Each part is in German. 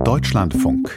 Deutschlandfunk.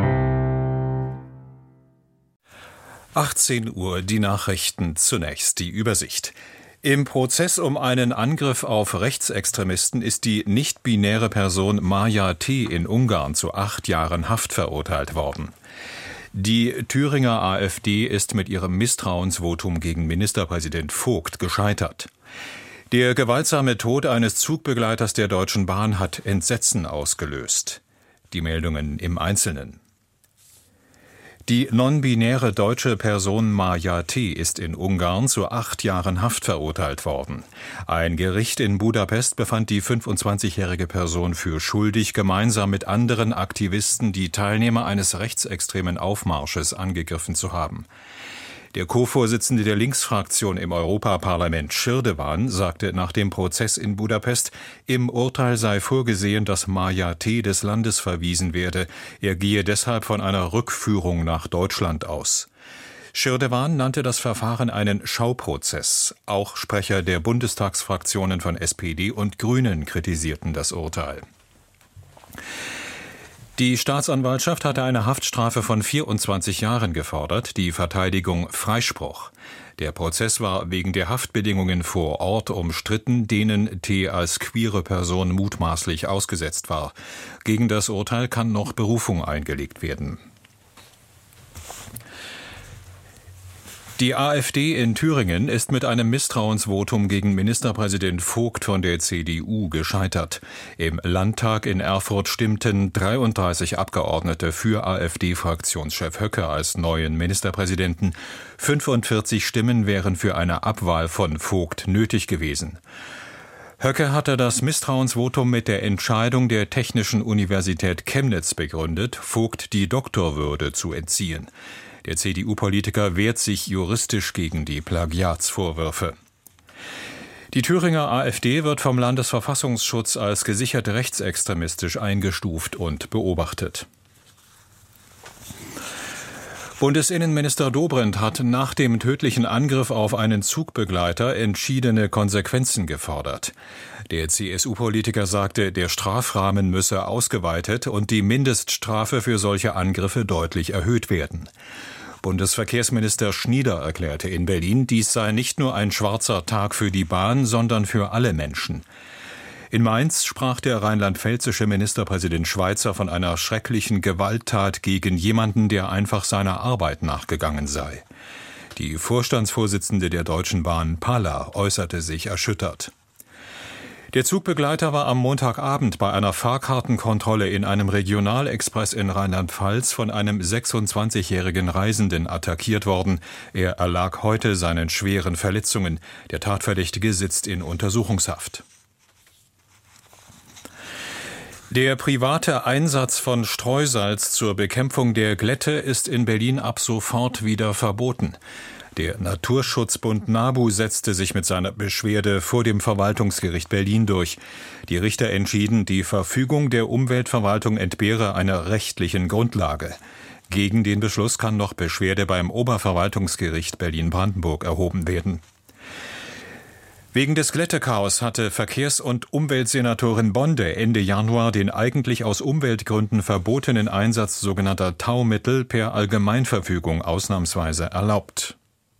18 Uhr, die Nachrichten, zunächst die Übersicht. Im Prozess um einen Angriff auf Rechtsextremisten ist die nicht-binäre Person Maja T. in Ungarn zu 8 Jahren Haft verurteilt worden. Die Thüringer AfD ist mit ihrem Misstrauensvotum gegen Ministerpräsident Vogt gescheitert. Der gewaltsame Tod eines Zugbegleiters der Deutschen Bahn hat Entsetzen ausgelöst. Die Meldungen im Einzelnen. Die non-binäre deutsche Person Maja T. ist in Ungarn zu 8 Jahren Haft verurteilt worden. Ein Gericht in Budapest befand die 25-jährige Person für schuldig, gemeinsam mit anderen Aktivisten die Teilnehmer eines rechtsextremen Aufmarsches angegriffen zu haben. Der Co-Vorsitzende der Linksfraktion im Europaparlament, Schirdewan, sagte nach dem Prozess in Budapest, im Urteil sei vorgesehen, dass Maja T. des Landes verwiesen werde. Er gehe deshalb von einer Rückführung nach Deutschland aus. Schirdewan nannte das Verfahren einen Schauprozess. Auch Sprecher der Bundestagsfraktionen von SPD und Grünen kritisierten das Urteil. Die Staatsanwaltschaft hatte eine Haftstrafe von 24 Jahren gefordert, die Verteidigung Freispruch. Der Prozess war wegen der Haftbedingungen vor Ort umstritten, denen T. als queere Person mutmaßlich ausgesetzt war. Gegen das Urteil kann noch Berufung eingelegt werden. Die AfD in Thüringen ist mit einem Misstrauensvotum gegen Ministerpräsident Vogt von der CDU gescheitert. Im Landtag in Erfurt stimmten 33 Abgeordnete für AfD-Fraktionschef Höcke als neuen Ministerpräsidenten. 45 Stimmen wären für eine Abwahl von Vogt nötig gewesen. Höcke hatte das Misstrauensvotum mit der Entscheidung der Technischen Universität Chemnitz begründet, Vogt die Doktorwürde zu entziehen. Der CDU-Politiker wehrt sich juristisch gegen die Plagiatsvorwürfe. Die Thüringer AfD wird vom Landesverfassungsschutz als gesichert rechtsextremistisch eingestuft und beobachtet. Bundesinnenminister Dobrindt hat nach dem tödlichen Angriff auf einen Zugbegleiter entschiedene Konsequenzen gefordert. Der CSU-Politiker sagte, der Strafrahmen müsse ausgeweitet und die Mindeststrafe für solche Angriffe deutlich erhöht werden. Bundesverkehrsminister Schnieder erklärte in Berlin, dies sei nicht nur ein schwarzer Tag für die Bahn, sondern für alle Menschen. In Mainz sprach der rheinland-pfälzische Ministerpräsident Schweizer von einer schrecklichen Gewalttat gegen jemanden, der einfach seiner Arbeit nachgegangen sei. Die Vorstandsvorsitzende der Deutschen Bahn, Palla, äußerte sich erschüttert. Der Zugbegleiter war am Montagabend bei einer Fahrkartenkontrolle in einem Regionalexpress in Rheinland-Pfalz von einem 26-jährigen Reisenden attackiert worden. Er erlag heute seinen schweren Verletzungen. Der Tatverdächtige sitzt in Untersuchungshaft. Der private Einsatz von Streusalz zur Bekämpfung der Glätte ist in Berlin ab sofort wieder verboten. Der Naturschutzbund NABU setzte sich mit seiner Beschwerde vor dem Verwaltungsgericht Berlin durch. Die Richter entschieden, die Verfügung der Umweltverwaltung entbehre einer rechtlichen Grundlage. Gegen den Beschluss kann noch Beschwerde beim Oberverwaltungsgericht Berlin-Brandenburg erhoben werden. Wegen des Glättechaos hatte Verkehrs- und Umweltsenatorin Bonde Ende Januar den eigentlich aus Umweltgründen verbotenen Einsatz sogenannter Taumittel per Allgemeinverfügung ausnahmsweise erlaubt.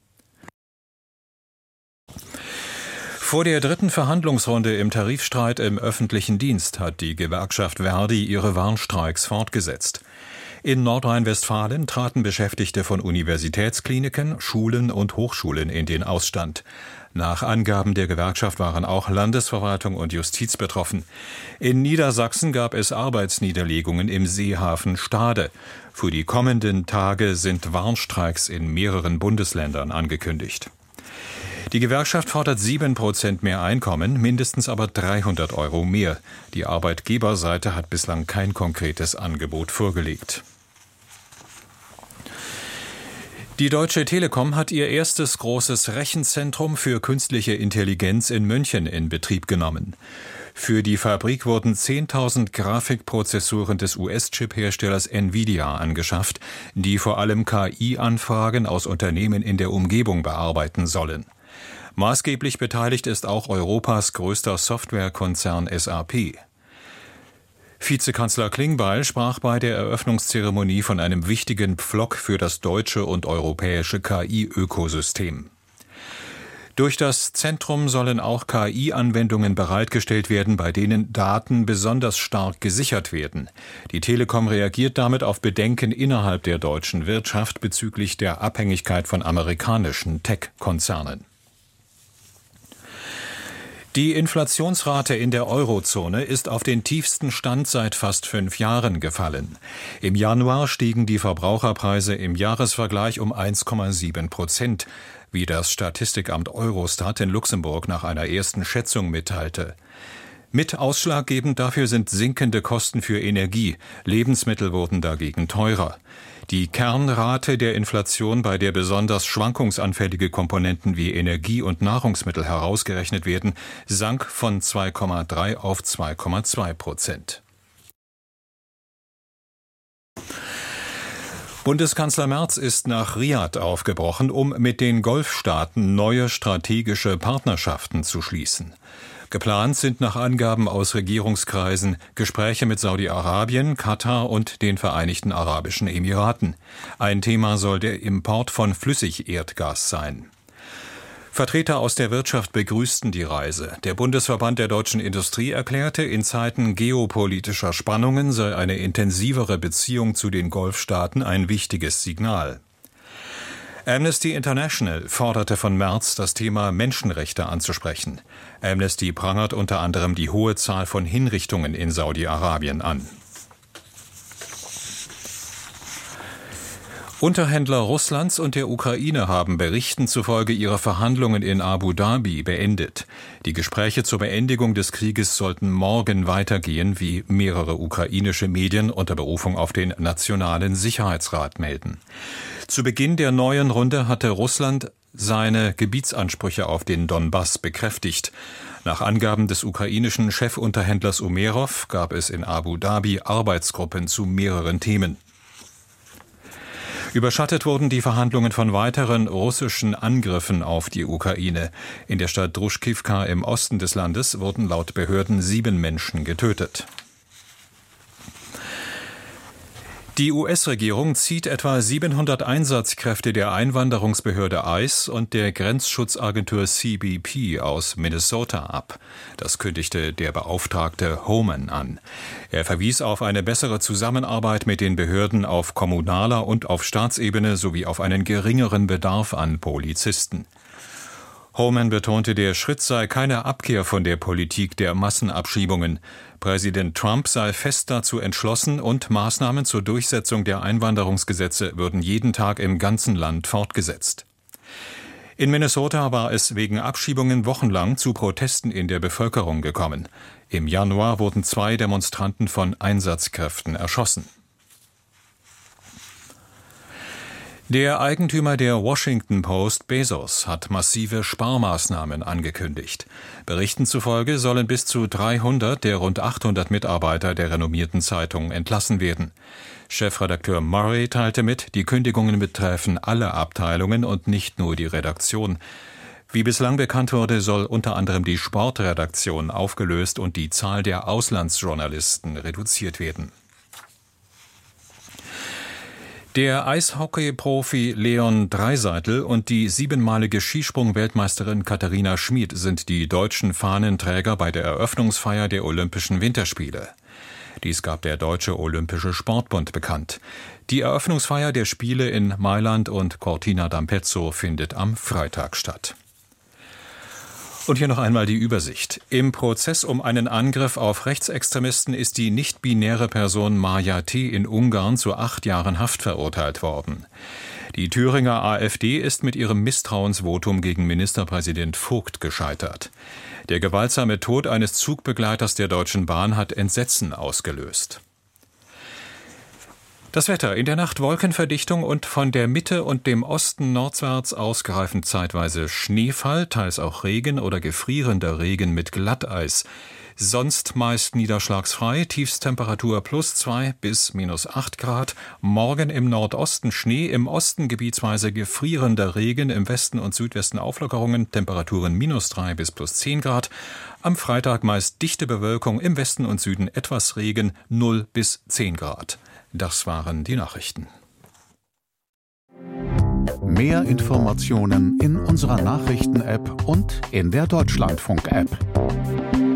Vor der 3. Verhandlungsrunde im Tarifstreit im öffentlichen Dienst hat die Gewerkschaft Verdi ihre Warnstreiks fortgesetzt. In Nordrhein-Westfalen traten Beschäftigte von Universitätskliniken, Schulen und Hochschulen in den Ausstand. Nach Angaben der Gewerkschaft waren auch Landesverwaltung und Justiz betroffen. In Niedersachsen gab es Arbeitsniederlegungen im Seehafen Stade. Für die kommenden Tage sind Warnstreiks in mehreren Bundesländern angekündigt. Die Gewerkschaft fordert 7% mehr Einkommen, mindestens aber 300 € mehr. Die Arbeitgeberseite hat bislang kein konkretes Angebot vorgelegt. Die Deutsche Telekom hat ihr erstes großes Rechenzentrum für künstliche Intelligenz in München in Betrieb genommen. Für die Fabrik wurden 10.000 Grafikprozessoren des US-Chip-Herstellers Nvidia angeschafft, die vor allem KI-Anfragen aus Unternehmen in der Umgebung bearbeiten sollen. Maßgeblich beteiligt ist auch Europas größter Softwarekonzern SAP. Vizekanzler Klingbeil sprach bei der Eröffnungszeremonie von einem wichtigen Pflock für das deutsche und europäische KI-Ökosystem. Durch das Zentrum sollen auch KI-Anwendungen bereitgestellt werden, bei denen Daten besonders stark gesichert werden. Die Telekom reagiert damit auf Bedenken innerhalb der deutschen Wirtschaft bezüglich der Abhängigkeit von amerikanischen Tech-Konzernen. Die Inflationsrate in der Eurozone ist auf den tiefsten Stand seit fast 5 Jahren gefallen. Im Januar stiegen die Verbraucherpreise im Jahresvergleich um 1,7%, wie das Statistikamt Eurostat in Luxemburg nach einer ersten Schätzung mitteilte. Mit ausschlaggebend dafür sind sinkende Kosten für Energie. Lebensmittel wurden dagegen teurer. Die Kernrate der Inflation, bei der besonders schwankungsanfällige Komponenten wie Energie und Nahrungsmittel herausgerechnet werden, sank von 2,3 auf 2,2%. Bundeskanzler Merz ist nach Riad aufgebrochen, um mit den Golfstaaten neue strategische Partnerschaften zu schließen. Geplant sind nach Angaben aus Regierungskreisen Gespräche mit Saudi-Arabien, Katar und den Vereinigten Arabischen Emiraten. Ein Thema soll der Import von Flüssigerdgas sein. Vertreter aus der Wirtschaft begrüßten die Reise. Der Bundesverband der deutschen Industrie erklärte, in Zeiten geopolitischer Spannungen sei eine intensivere Beziehung zu den Golfstaaten ein wichtiges Signal. Amnesty International forderte von Merz, das Thema Menschenrechte anzusprechen. Amnesty prangert unter anderem die hohe Zahl von Hinrichtungen in Saudi-Arabien an. Unterhändler Russlands und der Ukraine haben Berichten zufolge ihre Verhandlungen in Abu Dhabi beendet. Die Gespräche zur Beendigung des Krieges sollten morgen weitergehen, wie mehrere ukrainische Medien unter Berufung auf den Nationalen Sicherheitsrat melden. Zu Beginn der neuen Runde hatte Russland seine Gebietsansprüche auf den Donbass bekräftigt. Nach Angaben des ukrainischen Chefunterhändlers Umerov gab es in Abu Dhabi Arbeitsgruppen zu mehreren Themen. Überschattet wurden die Verhandlungen von weiteren russischen Angriffen auf die Ukraine. In der Stadt Druschkivka im Osten des Landes wurden laut Behörden 7 Menschen getötet. Die US-Regierung zieht etwa 700 Einsatzkräfte der Einwanderungsbehörde ICE und der Grenzschutzagentur CBP aus Minnesota ab. Das kündigte der Beauftragte Homan an. Er verwies auf eine bessere Zusammenarbeit mit den Behörden auf kommunaler und auf Staatsebene sowie auf einen geringeren Bedarf an Polizisten. Homan betonte, der Schritt sei keine Abkehr von der Politik der Massenabschiebungen. Präsident Trump sei fest dazu entschlossen und Maßnahmen zur Durchsetzung der Einwanderungsgesetze würden jeden Tag im ganzen Land fortgesetzt. In Minnesota war es wegen Abschiebungen wochenlang zu Protesten in der Bevölkerung gekommen. Im Januar wurden 2 Demonstranten von Einsatzkräften erschossen. Der Eigentümer der Washington Post, Bezos, hat massive Sparmaßnahmen angekündigt. Berichten zufolge sollen bis zu 300 der rund 800 Mitarbeiter der renommierten Zeitung entlassen werden. Chefredakteur Murray teilte mit, die Kündigungen betreffen alle Abteilungen und nicht nur die Redaktion. Wie bislang bekannt wurde, soll unter anderem die Sportredaktion aufgelöst und die Zahl der Auslandsjournalisten reduziert werden. Der Eishockey-Profi Leon Draisaitl und die 7-malige Skisprung-Weltmeisterin Katharina Schmid sind die deutschen Fahnenträger bei der Eröffnungsfeier der Olympischen Winterspiele. Dies gab der Deutsche Olympische Sportbund bekannt. Die Eröffnungsfeier der Spiele in Mailand und Cortina d'Ampezzo findet am Freitag statt. Und hier noch einmal die Übersicht. Im Prozess um einen Angriff auf Rechtsextremisten ist die nicht-binäre Person Maja T. in Ungarn zu 8 Jahren Haft verurteilt worden. Die Thüringer AfD ist mit ihrem Misstrauensvotum gegen Ministerpräsident Vogt gescheitert. Der gewaltsame Tod eines Zugbegleiters der Deutschen Bahn hat Entsetzen ausgelöst. Das Wetter: in der Nacht Wolkenverdichtung und von der Mitte und dem Osten nordwärts ausgreifend zeitweise Schneefall, teils auch Regen oder gefrierender Regen mit Glatteis. Sonst meist niederschlagsfrei, Tiefsttemperatur +2 bis -8 Grad. Morgen im Nordosten Schnee, im Osten gebietsweise gefrierender Regen, im Westen und Südwesten Auflockerungen, Temperaturen -3 bis +10 Grad. Am Freitag meist dichte Bewölkung, im Westen und Süden etwas Regen, 0 bis 10 Grad. Das waren die Nachrichten. Mehr Informationen in unserer Nachrichten-App und in der Deutschlandfunk-App.